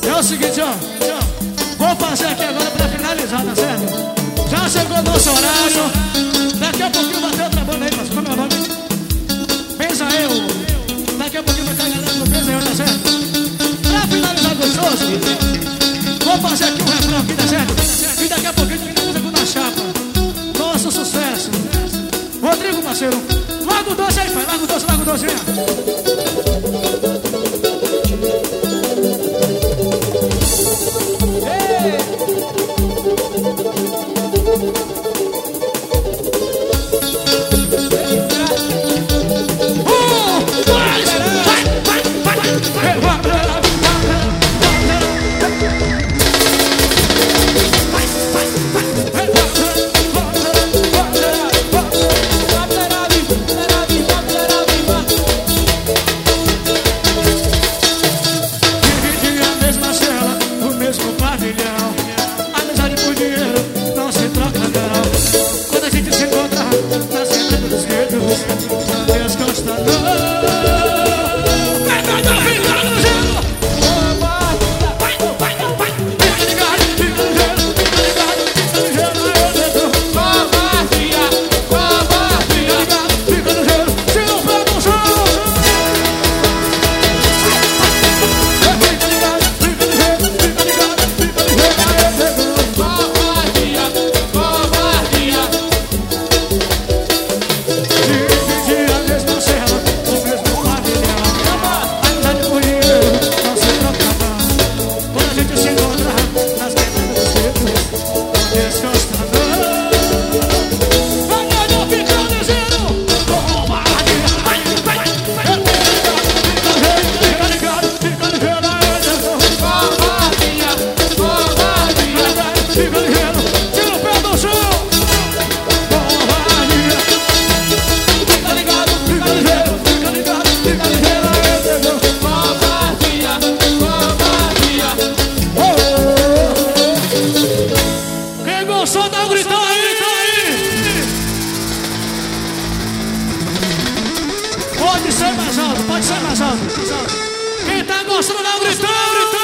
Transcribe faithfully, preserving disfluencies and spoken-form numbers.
É o seguinte, ó. Vou fazer aqui agora pra finalizar, tá certo? Já chegou nosso horário. Daqui a pouquinho vai ter outra banda aí, mas como é o nome? Pensa eu. Daqui a pouquinho vai ter a galera do Pensa eu, tá certo? Pra finalizar gostoso, vou fazer aqui um refrão aqui, tá certo? E daqui a pouquinho a gente finaliza com a chapa. Nosso sucesso. Rodrigo, parceiro. Larga o doce aí, pai. Larga o doce, larga o doce aí. Pode ser mais alto, pode ser mais alto. Quem tá gostando, dá um gritão!